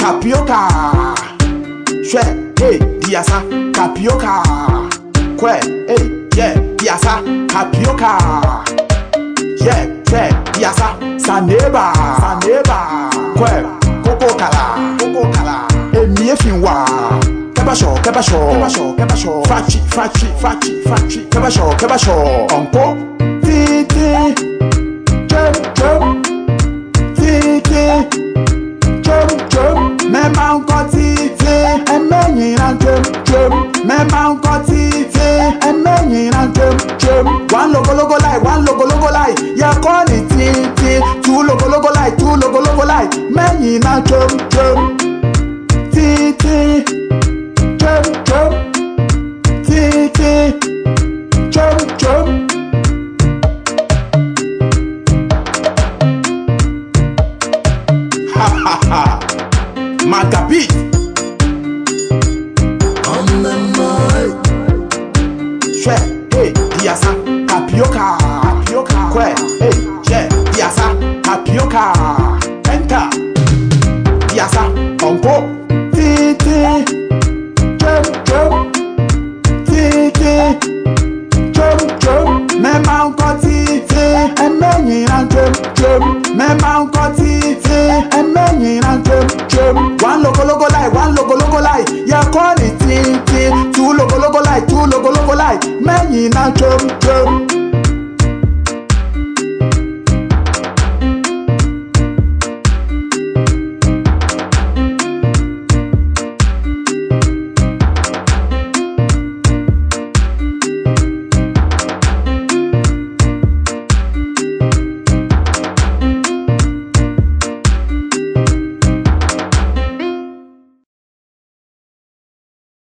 tapioca. Shwe, hey, diasa, tapioca. Kwe, hey, yeah, diasa, tapioca. Yeah, shwe, diasa, saneba, saneba. Kwe, coco kala, emie finwa. Kebasho, fachi, kebasho, onko, titi, jump, titi, jump, même encore titi, emeni na jump, même encore titi, emeni na jump, one logo lie, ya call it titi, two logo lie, meni na jump, titi. Jump. Ha. Magabi. On the mic. Shwe, hey, diasa, tapioca. Kwe, hey, yeah, diasa, tapioca. Enter. Diasa, onko. Titi. Jump, titi, jump, même encore titi, emeni na jump, même encore titi, emeni na jump, one logo lie,